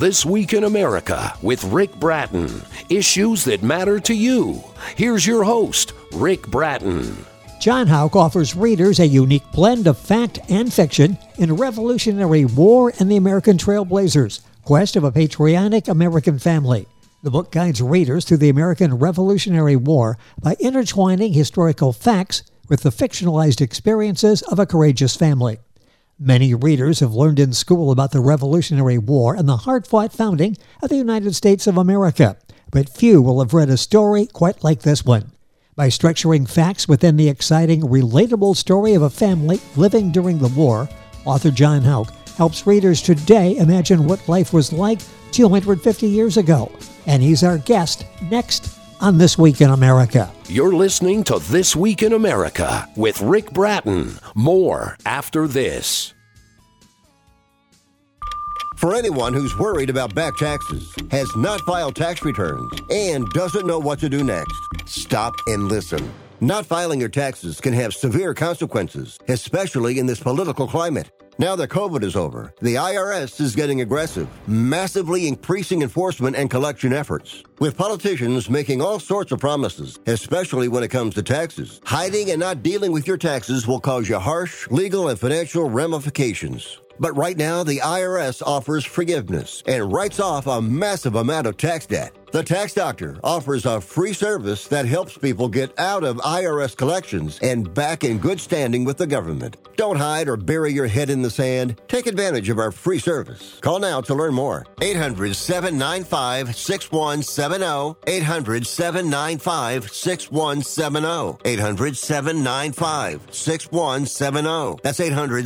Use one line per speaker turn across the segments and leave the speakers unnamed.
This Week in America with Rick Bratton. Issues that matter to you. Here's your host, Rick Bratton.
John Houck offers readers a unique blend of fact and fiction in Revolutionary War and the American Trailblazers, Quest of a Patriotic American Family. The book guides readers through the American Revolutionary War by intertwining historical facts with the fictionalized experiences of a courageous family. Many readers have learned in school about the Revolutionary War and the hard-fought founding of the United States of America, but few will have read a story quite like this one. By structuring facts within the exciting, relatable story of a family living during the war, author John Houck helps readers today imagine what life was like 250 years ago. And he's our guest next on This Week in America.
You're listening to This Week in America with Rick Bratton. More after this.
For anyone who's worried about back taxes, has not filed tax returns, and doesn't know what to do next, stop and listen. Not filing your taxes can have severe consequences, especially in this political climate. Now that COVID is over, the IRS is getting aggressive, massively increasing enforcement and collection efforts. With politicians making all sorts of promises, especially when it comes to taxes, hiding and not dealing with your taxes will cause you harsh legal and financial ramifications. But right now, the IRS offers forgiveness and writes off a massive amount of tax debt. The Tax Doctor offers a free service that helps people get out of IRS collections and back in good standing with the government. Don't hide or bury your head in the sand. Take advantage of our free service. Call now to learn more. 800-795-6170. 800-795-6170. 800-795-6170. That's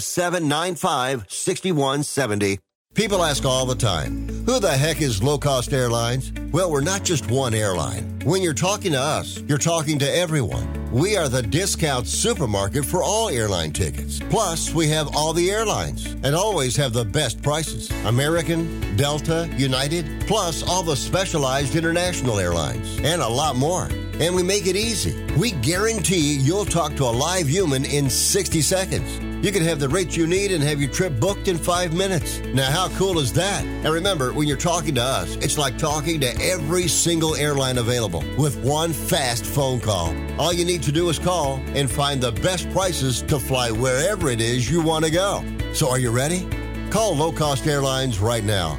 800-795-6170. People ask all the time, who the heck is Low Cost Airlines? Well, we're not just one airline. When you're talking to us, you're talking to everyone. We are the discount supermarket for all airline tickets. Plus, we have all the airlines and always have the best prices. American, Delta, United, plus all the specialized international airlines and a lot more. And we make it easy. We guarantee you'll talk to a live human in 60 seconds. You can have the rates you need and have your trip booked in 5 minutes. Now, how cool is that? And remember, when you're talking to us, it's like talking to every single airline available with one fast phone call. All you need to do is call and find the best prices to fly wherever it is you want to go. So are you ready? Call Low Cost Airlines right now.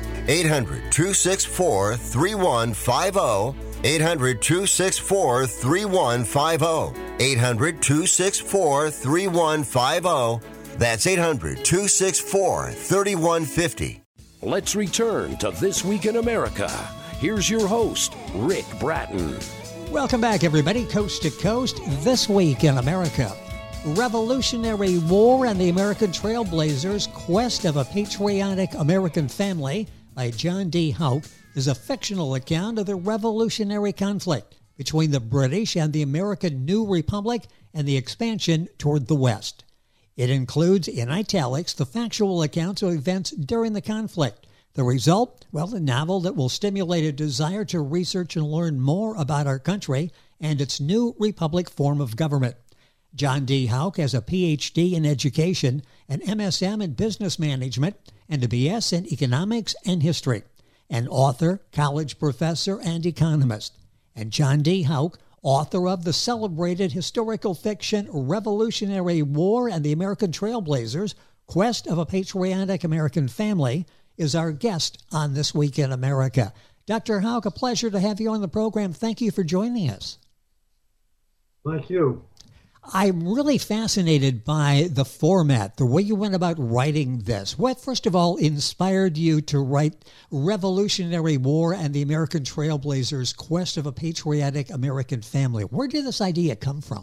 800-264-3150. 800-264-3150. 800-264-3150. That's 800-264-3150.
Let's return to This Week in America. Here's your host, Rick Bratton.
Welcome back, everybody, coast to coast. This Week in America. Revolutionary War and the American Trailblazers, Quest of a Patriotic American Family by John D. Houck is a fictional account of the revolutionary conflict between the British and the American New Republic and the expansion toward the West. It includes, in italics, the factual accounts of events during the conflict. The result? Well, a novel that will stimulate a desire to research and learn more about our country and its new republic form of government. John D. Houck has a Ph.D. in education, an MSM in business management, and a B.S. in economics and history. An author, college professor, and economist. And John D. Houck, author of the celebrated historical fiction Revolutionary War and the American Trailblazers, Quest of a Patriotic American Family, is our guest on This Week in America. Dr. Houck, a pleasure to have you on the program. Thank you for joining us.
Thank you.
I'm really fascinated by the format, the way you went about writing this. What, first of all, inspired you to write Revolutionary War and the American Trailblazers, Quest of a Patriotic American Family? Where did this idea come from?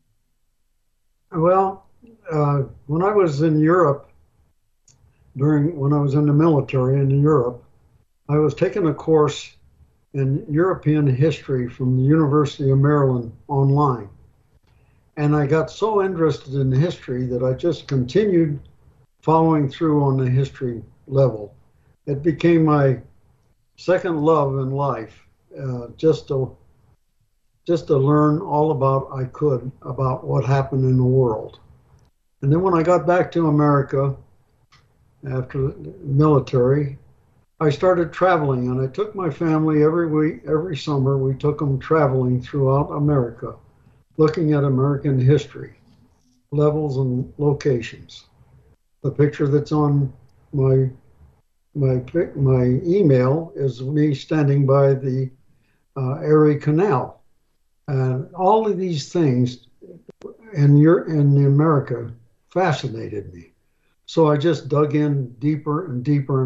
Well, when I was in Europe, when I was in the military in Europe, I was taking a course in European history from the University of Maryland online. And I got so interested in history that I just continued following through on the history level. It became my second love in life, just to learn all about what happened in the world. And then when I got back to America after the military, I started traveling, and I took my family every week, every summer. We took them traveling throughout America, looking at American history, levels and locations. The picture that's on my email is me standing by the Erie Canal, and all of these things in America fascinated me. So I just dug in deeper and deeper,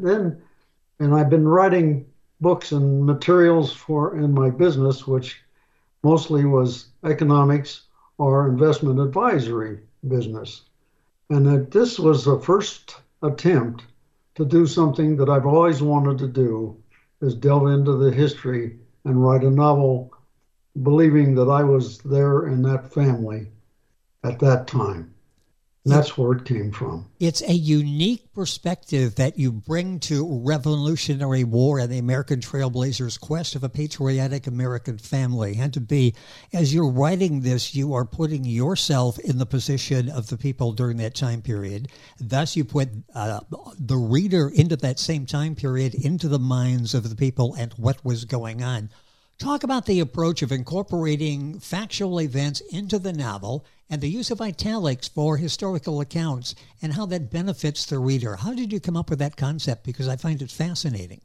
and I've been writing books and materials in my business, which mostly was economics or investment advisory business. And that this was the first attempt to do something that I've always wanted to do, is delve into the history and write a novel, believing that I was there in that family at that time. And that's where it came from.
It's a unique perspective that you bring to Revolutionary War and the American Trailblazers' quest of a patriotic American family. And to be, as you're writing this, you are putting yourself in the position of the people during that time period. Thus, you put the reader into that same time period, into the minds of the people and what was going on. Talk about the approach of incorporating factual events into the novel and the use of italics for historical accounts and how that benefits the reader. How did you come up with that concept? Because I find it fascinating.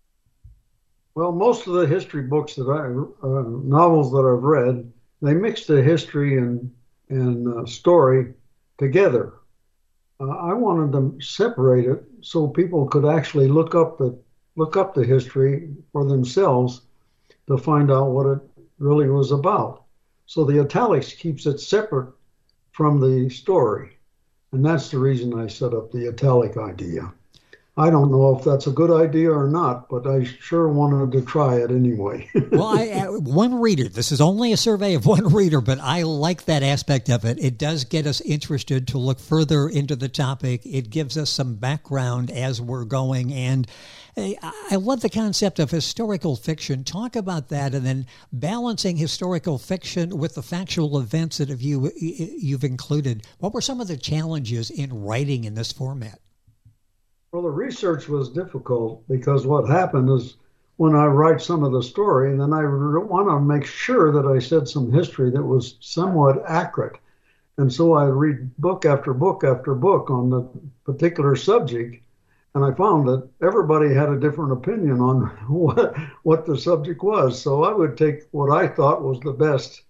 Well, most of the history books novels that I've read, they mix the history and story together. I wanted to separate it so people could actually look up the history for themselves to find out what it really was about. So the italics keeps it separate from the story. And that's the reason I set up the italic idea. I don't know if that's a good idea or not, but I sure wanted to try it anyway.
Well, one reader, this is only a survey of one reader, but I like that aspect of it. It does get us interested to look further into the topic. It gives us some background as we're going. And I love the concept of historical fiction. Talk about that, and then balancing historical fiction with the factual events that you've included. What were some of the challenges in writing in this format?
Well, the research was difficult because what happened is when I write some of the story, and then I want to make sure that I said some history that was somewhat accurate. And so I read book after book after book on the particular subject, and I found that everybody had a different opinion on what the subject was. So I would take what I thought was the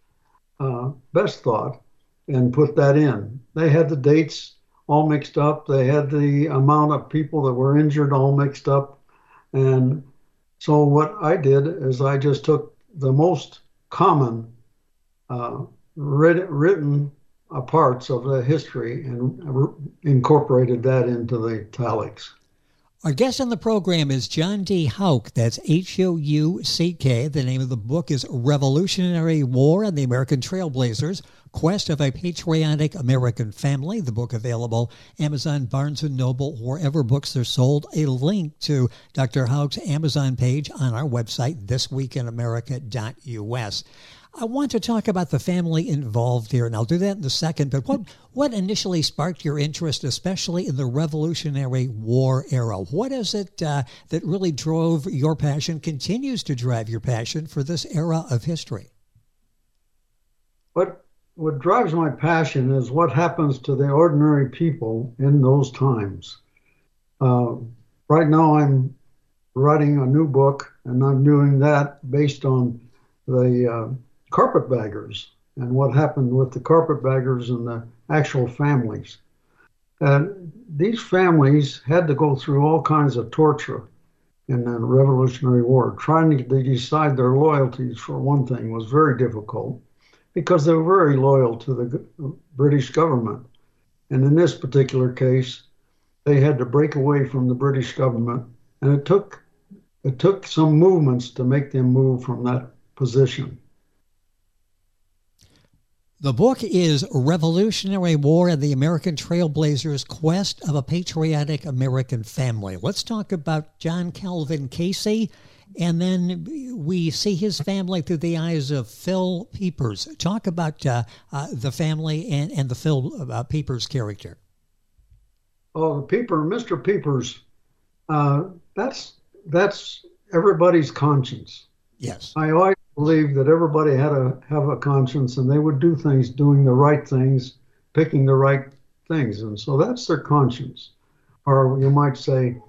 best thought and put that in. They had the dates all mixed up. They had the amount of people that were injured all mixed up. And so what I did is I just took the most common written parts of the history and incorporated that into the italics.
Our guest on the program is John D. Houck. That's Houck. The name of the book is Revolutionary War and the American Trailblazers, Quest of a Patriotic American Family. The book available Amazon, Barnes & Noble, wherever books are sold. A link to Dr. Houck's Amazon page on our website, thisweekinamerica.us. I want to talk about the family involved here, and I'll do that in a second. But what initially sparked your interest, especially in the Revolutionary War era? What is it that really drove your passion, continues to drive your passion for this era of history?
What drives my passion is what happens to the ordinary people in those times. Right now I'm writing a new book, and I'm doing that based on the carpetbaggers and what happened with the carpetbaggers and the actual families. And these families had to go through all kinds of torture in the Revolutionary War. Trying to decide their loyalties, for one thing, was very difficult because they were very loyal to the British government. And in this particular case, they had to break away from the British government, and it took some movements to make them move from that position.
The book is Revolutionary War and the American Trailblazers, Quest of a Patriotic American Family. Let's talk about John Calvin Casey, and then we see his family through the eyes of Phil Peepers. Talk about the family and the Phil Peepers character.
Oh, Mr. Peepers That's everybody's conscience.
Yes.
I always believed that everybody had to have a conscience, and they would do things, doing the right things, picking the right things, and so that's their conscience. Or you might say,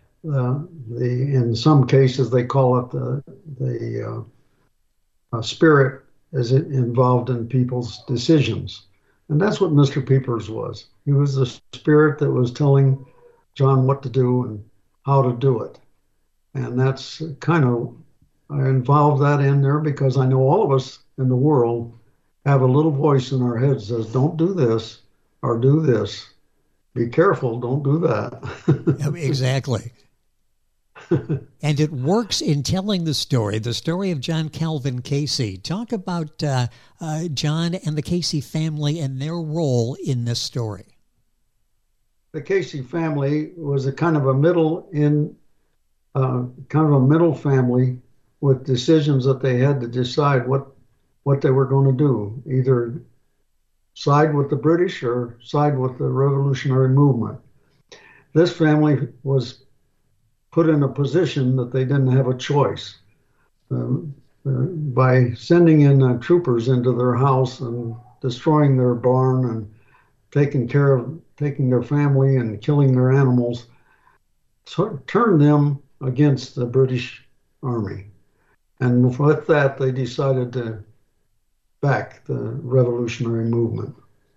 in some cases they call it the spirit is involved in people's decisions, and that's what Mr. Pepys was. He was the spirit that was telling John what to do and how to do it, and that's kind of, I involve that in there because I know all of us in the world have a little voice in our head that says, don't do this or do this. Be careful, don't do that.
Exactly. And it works in telling the story of John Calvin Casey. Talk about John and the Casey family and their role in this story.
The Casey family was a kind of a middle family with decisions that they had to decide what they were going to do, either side with the British or side with the revolutionary movement. This family was put in a position that they didn't have a choice. By sending in troopers into their house and destroying their barn and taking their family and killing their animals, turned them against the British Army. And with that, they decided to back the revolutionary movement.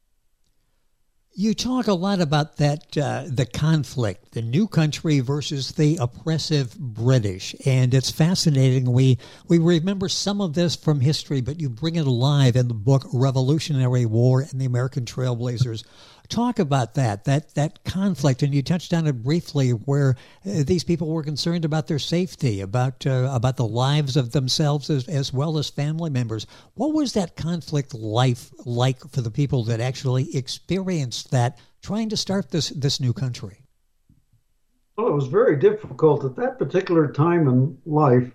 You talk a lot about that, the conflict, the new country versus the oppressive British, and it's fascinating. We remember some of this from history, but you bring it alive in the book Revolutionary War and the American Trailblazers. Talk about that conflict, and you touched on it briefly, where these people were concerned about their safety, about the lives of themselves as well as family members. What was that conflict life like for the people that actually experienced that, trying to start this new country?
Well, it was very difficult at that particular time in life.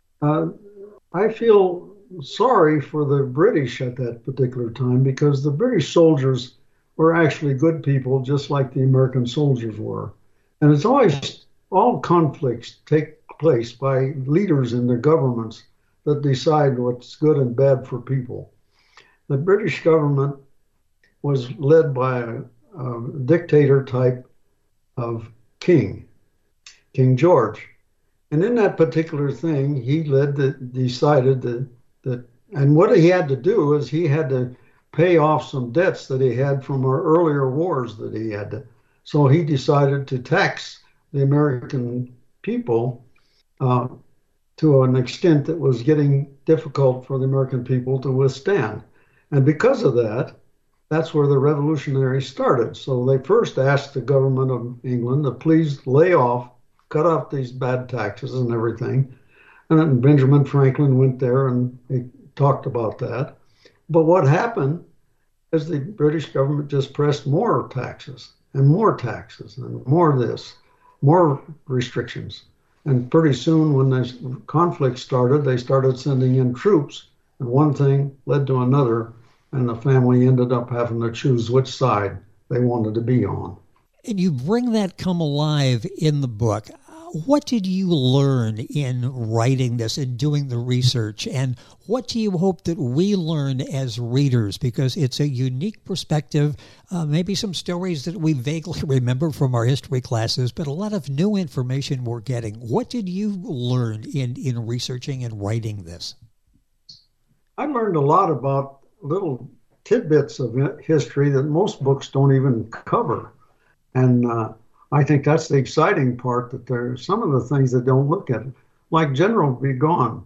I feel sorry for the British at that particular time, because the British soldiers were actually good people, just like the American soldiers were. And it's always, all conflicts take place by leaders in their governments that decide what's good and bad for people. The British government was led by a dictator type of King George. And in that particular thing, he decided that, and what he had to do is he had to pay off some debts that he had from our earlier wars that he had. So he decided to tax the American people to an extent that was getting difficult for the American people to withstand. And because of that, that's where the revolutionaries started. So they first asked the government of England to please cut off these bad taxes and everything. And then Benjamin Franklin went there and he talked about that. But what happened is the British government just pressed more taxes and more this, more restrictions. And pretty soon when this conflict started, they started sending in troops, and one thing led to another, and the family ended up having to choose which side they wanted to be on.
And you bring that come alive in the book. What did you learn in writing this and doing the research? And what do you hope that we learn as readers? Because it's a unique perspective, maybe some stories that we vaguely remember from our history classes, but a lot of new information we're getting. What did you learn in researching and writing this?
I learned a lot about little tidbits of history that most books don't even cover. And I think that's the exciting part, that there's some of the things that don't look at, like General Burgoyne.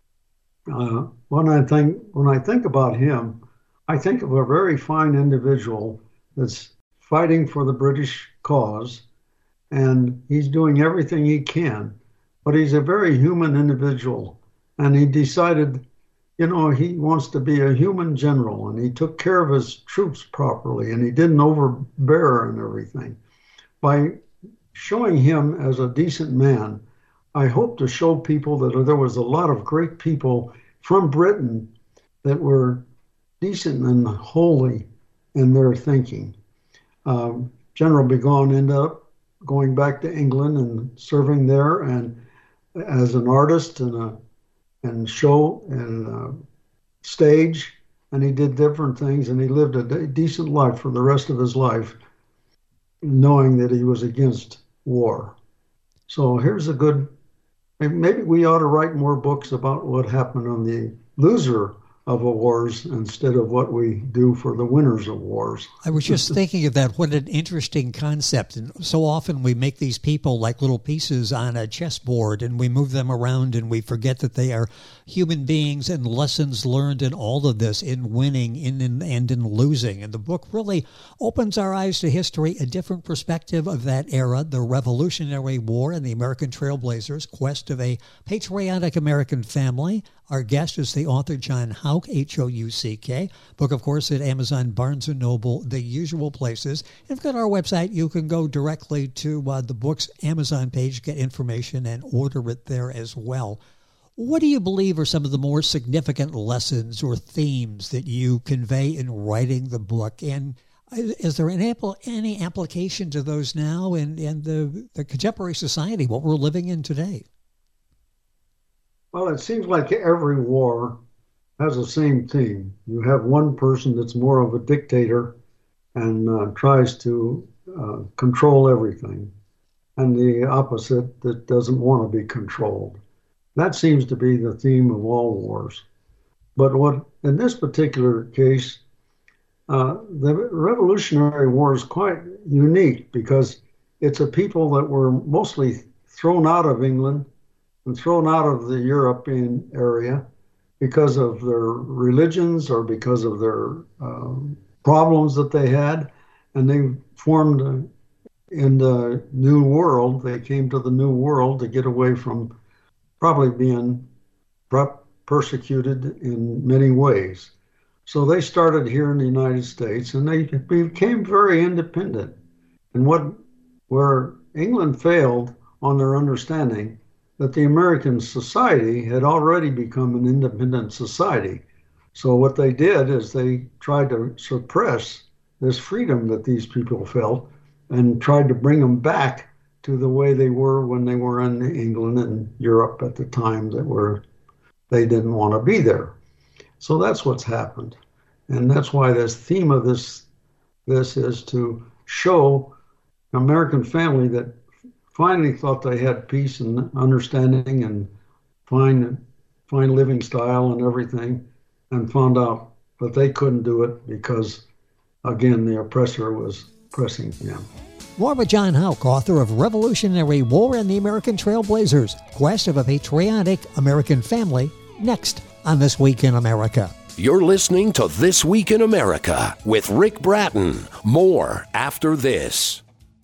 When I think about him, I think of a very fine individual that's fighting for the British cause, and he's doing everything he can, but he's a very human individual, and he decided, he wants to be a human general, and he took care of his troops properly, and he didn't overbear and everything. By showing him as a decent man, I hope to show people that there was a lot of great people from Britain that were decent and holy in their thinking. General Burgoyne ended up going back to England and serving there and as an artist and show and stage, and he did different things, and he lived a decent life for the rest of his life, knowing that he was against war. So here's a good, maybe we ought to write more books about what happened on the loser of wars instead of what we do for the winners of wars.
I was just thinking of that. What an interesting concept. And so often we make these people like little pieces on a chessboard and we move them around and we forget that they are human beings and lessons learned in all of this, in winning and in losing. And the book really opens our eyes to history, a different perspective of that era, the Revolutionary War and the American Trailblazers' quest of a patriotic American family. Our guest is the author John Houck, Houck. Book, of course, at Amazon, Barnes & Noble, the usual places. If you go to our website, you can go directly to the book's Amazon page, get information, and order it there as well. What do you believe are some of the more significant lessons or themes that you convey in writing the book? And is there any application to those now in the contemporary society, what we're living in today?
Well, it seems like every war has the same theme. You have one person that's more of a dictator and tries to control everything, and the opposite that doesn't want to be controlled. That seems to be the theme of all wars. But what in this particular case, the Revolutionary War is quite unique because it's a people that were mostly thrown out of England and thrown out of the European area because of their religions or because of their problems that they had. And they formed in the New World. They came to the New World to get away from probably being persecuted in many ways. So they started here in the United States and they became very independent. And where England failed on their understanding that the American society had already become an independent society. So what they did is they tried to suppress this freedom that these people felt and tried to bring them back to the way they were when they were in England and Europe at the time they didn't want to be there. So that's what's happened. And that's why this theme of this is to show an American family that finally thought they had peace and understanding and fine living style and everything, and found out that they couldn't do it because, again, the oppressor was oppressing them.
More with John Houck, author of Revolutionary War and the American Trailblazers, Quest of a Patriotic American Family, next on This Week in America.
You're listening to This Week in America with Rick Bratton. More after this.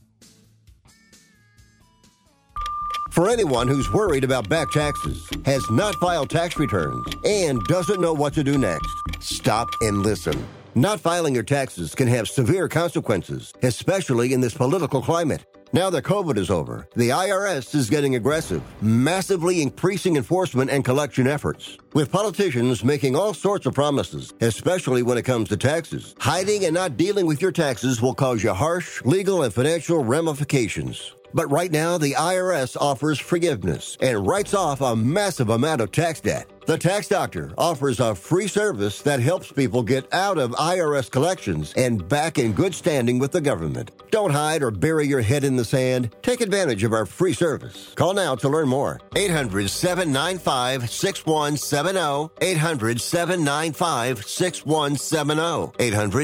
For anyone who's worried about back taxes, has not filed tax returns, and doesn't know what to do next, stop and listen. Not filing your taxes can have severe consequences, especially in this political climate. Now that COVID is over, the IRS is getting aggressive, massively increasing enforcement and collection efforts, with politicians making all sorts of promises, especially when it comes to taxes. Hiding and not dealing with your taxes will cause you harsh legal and financial ramifications. But right now, the IRS offers forgiveness and writes off a massive amount of tax debt. The Tax Doctor offers a free service that helps people get out of IRS collections and back in good standing with the government. Don't hide or bury your head in the sand. Take advantage of our free service. Call now to learn more. 800-795-6170. 800-795-6170.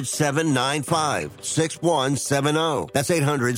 800-795-6170. That's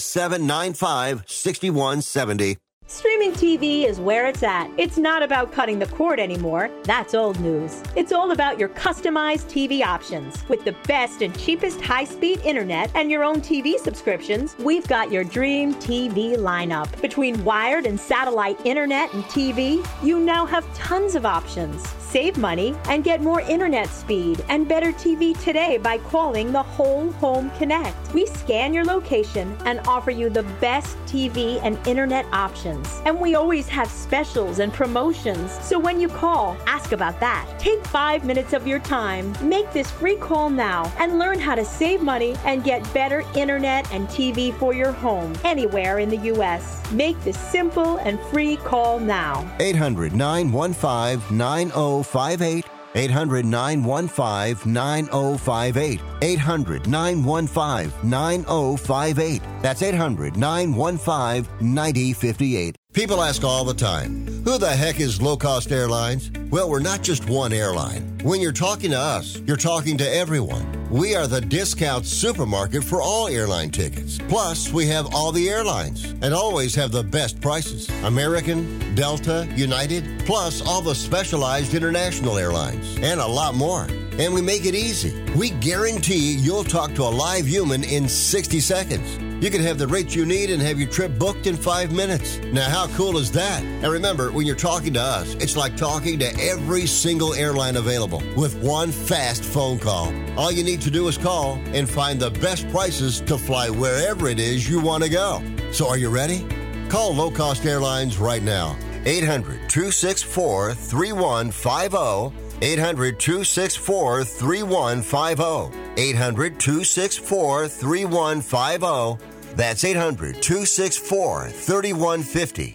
800-795-6170.
Streaming TV is where it's at. It's not about cutting the cord anymore. That's old news. It's all about your customized TV options. With the best and cheapest high-speed internet and your own TV subscriptions, we've got your dream TV lineup. Between wired and satellite internet and TV, you now have tons of options. Save money and get more internet speed and better TV today by calling the Whole Home Connect. We scan your location and offer you the best TV and internet options. options. And we always have specials and promotions. So when you call, ask about that. Take 5 minutes of your time. Make this free call now and learn how to save money and get better internet and TV for your home anywhere in the U.S. Make this simple and free call now.
800-915-9058. 800-915-9058. 800-915-9058. That's 800-915-9058. People ask all the time, who the heck is Low Cost Airlines? Well, we're not just one airline. When you're talking to us, you're talking to everyone. We are the discount supermarket for all airline tickets. Plus, we have all the airlines and always have the best prices. American, Delta, United, plus all the specialized international airlines and a lot more. And we make it easy. We guarantee you'll talk to a live human in 60 seconds. You can have the rates you need and have your trip booked in 5 minutes. Now, how cool is that? And remember, when you're talking to us, it's like talking to every single airline available with one fast phone call. All you need to do is call and find the best prices to fly wherever it is you want to go. So are you ready? Call Low Cost Airlines right now. 800-264-3150. 800-264-3150. 800-264-3150. That's 800-264-3150.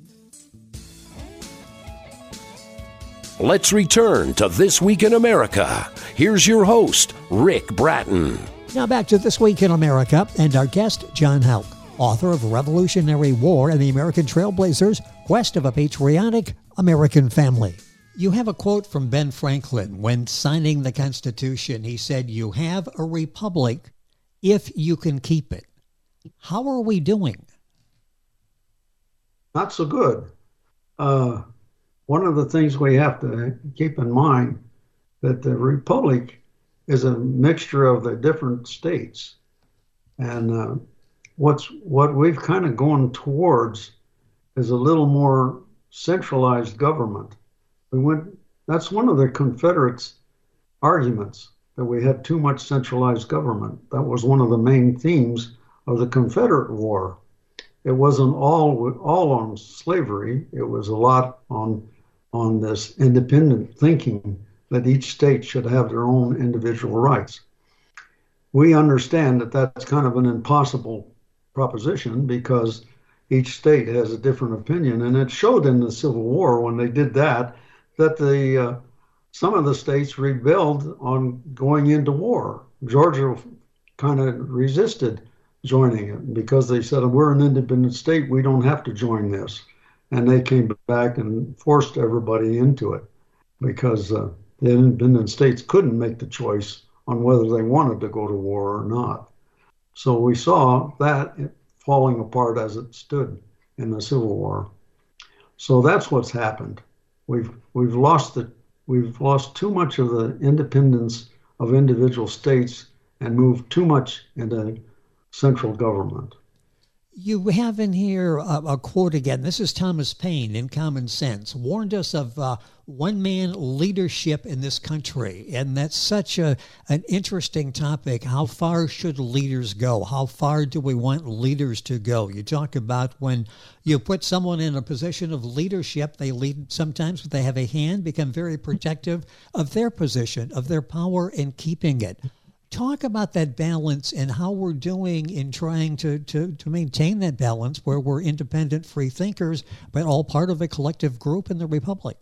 Let's return to This Week in America. Here's your host, Rick Bratton.
Now back to This Week in America and our guest, John Houck, author of Revolutionary War and the American Trailblazers, Quest of a Patriotic American Family. You have a quote from Ben Franklin when signing the Constitution. He said, "You have a republic if you can keep it." How are we doing?
Not so good. One of the things we have to keep in mind that the republic is a mixture of the different states. And what we've kind of gone towards is a little more centralized government. That's one of the Confederates' arguments, that we had too much centralized government. That was one of the main themes of the Confederate War. It wasn't all on slavery. It was a lot on this independent thinking that each state should have their own individual rights. We understand that that's kind of an impossible proposition because each state has a different opinion, and it showed in the Civil War when they did that some of the states rebelled on going into war. Georgia kind of resisted joining it because they said, we're an independent state, we don't have to join this. And they came back and forced everybody into it because the independent states couldn't make the choice on whether they wanted to go to war or not. So we saw that falling apart as it stood in the Civil War. So that's what's happened. We've lost too much of the independence of individual states and moved too much into central government.
You have in here a quote again. This is Thomas Paine in Common Sense, warned us of one-man leadership in this country. And that's such an interesting topic. How far should leaders go? How far do we want leaders to go? You talk about when you put someone in a position of leadership, they lead sometimes, but they have a hand, become very protective of their position, of their power, and keeping it. Talk about that balance and how we're doing in trying to maintain that balance where we're independent free thinkers, but all part of a collective group in the Republic.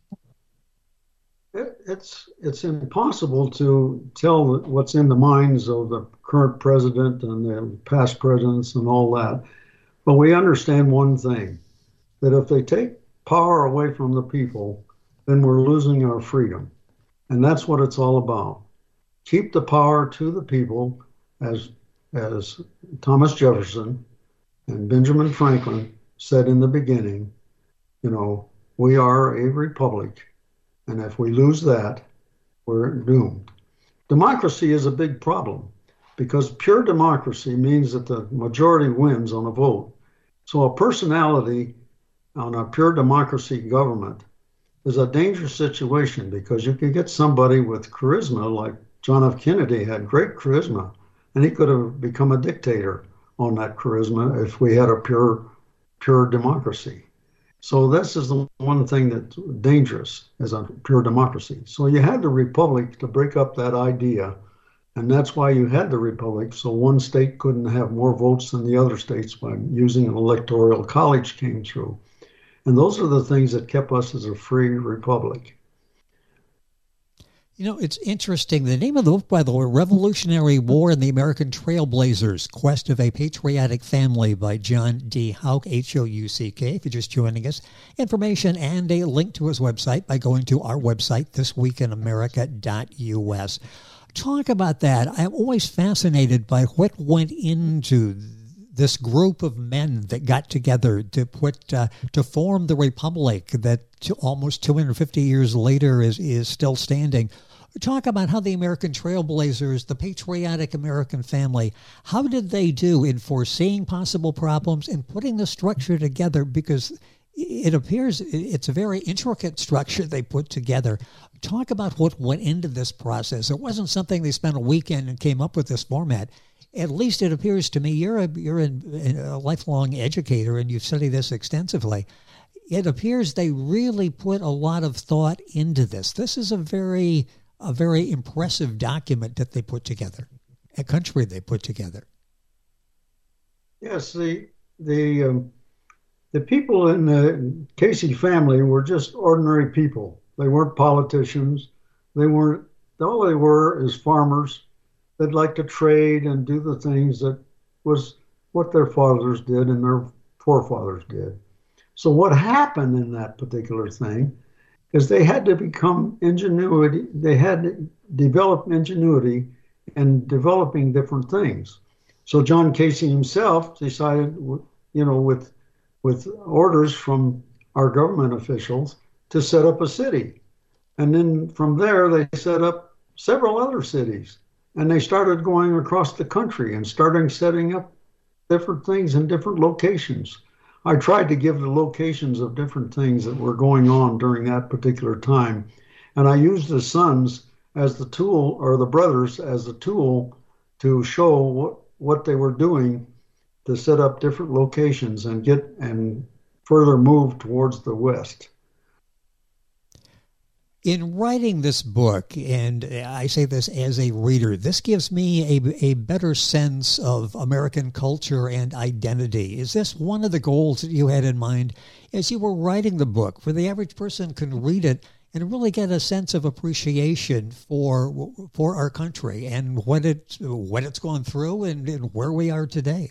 It's impossible to tell what's in the minds of the current president and the past presidents and all that. But we understand one thing, that if they take power away from the people, then we're losing our freedom. And that's what it's all about. Keep the power to the people, as Thomas Jefferson and Benjamin Franklin said in the beginning. We are a republic, and if we lose that, we're doomed. Democracy is a big problem because pure democracy means that the majority wins on a vote. So a personality on a pure democracy government is a dangerous situation because you can get somebody with charisma like John F. Kennedy had great charisma, and he could have become a dictator on that charisma if we had a pure pure democracy. So this is the one thing that's dangerous as a pure democracy. So you had the republic to break up that idea, and that's why you had the republic. So one state couldn't have more votes than the other states by using an electoral college came through. And those are the things that kept us as a free republic.
You know, it's interesting. The name of the book, by the way, Revolutionary War and the American Trailblazers, Quest of a Patriotic Family by John D. Houck, H-O-U-C-K, if you're just joining us. Information and a link to his website by going to our website, thisweekinamerica.us. Talk about that. I'm always fascinated by what went into this group of men that got together to form the republic that almost 250 years later is still standing. Talk about how the American Trailblazers, the patriotic American family, how did they do in foreseeing possible problems and putting the structure together? Because it appears it's a very intricate structure they put together. Talk about what went into this process. It wasn't something they spent a weekend and came up with this format. At least it appears to me, you're a lifelong educator and you've studied this extensively. It appears they really put a lot of thought into this. This is a very impressive document that they put together, a country they put together.
Yes, the people in the Casey family were just ordinary people. They weren't politicians. All they were is farmers. They'd like to trade and do the things that was what their fathers did and their forefathers did. So what happened in that particular thing is they had to become ingenuity. They had to develop ingenuity and developing different things. So John Casey himself decided, with orders from our government officials to set up a city. And then from there, they set up several other cities. And they started going across the country and starting setting up different things in different locations. I tried to give the locations of different things that were going on during that particular time. And I used the sons as the tool, or the brothers as the tool, to show what they were doing to set up different locations and further move towards the West.
In writing this book, and I say this as a reader, this gives me a better sense of American culture and identity. Is this one of the goals that you had in mind as you were writing the book, for the average person can read it and really get a sense of appreciation for our country and what it's gone through and where we are today?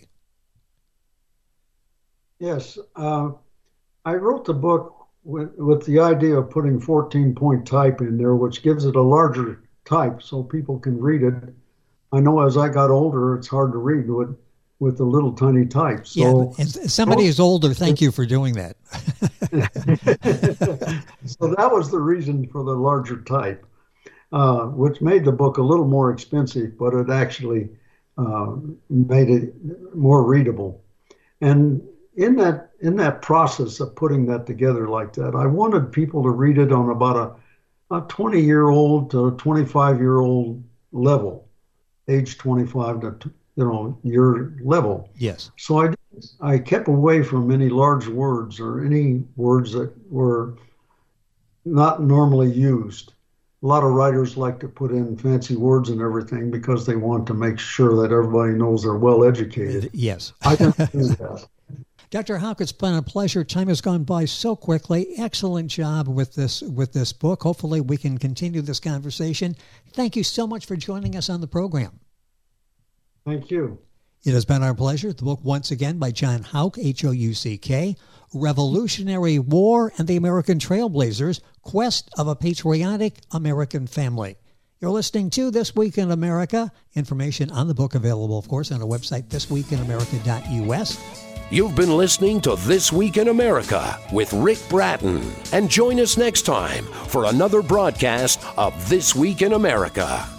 Yes, I wrote the book with the idea of putting 14-point type in there, which gives it a larger type so people can read it. I know as I got older, it's hard to read with the little tiny type. So,
yeah, as somebody who's older, thank you for doing that.
So that was the reason for the larger type, which made the book a little more expensive, but it actually made it more readable. And in that process of putting that together like that, I wanted people to read it on about a 20-year-old to 25-year-old level, age 25 to year level.
Yes.
So I kept away from any large words or any words that were not normally used. A lot of writers like to put in fancy words and everything because they want to make sure that everybody knows they're well educated.
Yes.
I didn't do that.
Dr. Houck, it's been a pleasure. Time has gone by so quickly. Excellent job with this book. Hopefully we can continue this conversation. Thank you so much for joining us on the program.
Thank you.
It has been our pleasure. The book, once again, by John Houck, H-O-U-C-K, Revolutionary War and the American Trailblazers, Quest of a Patriotic American Family. You're listening to This Week in America. Information on the book available, of course, on our website, thisweekinamerica.us.
You've been listening to This Week in America with Rick Bratton. And join us next time for another broadcast of This Week in America.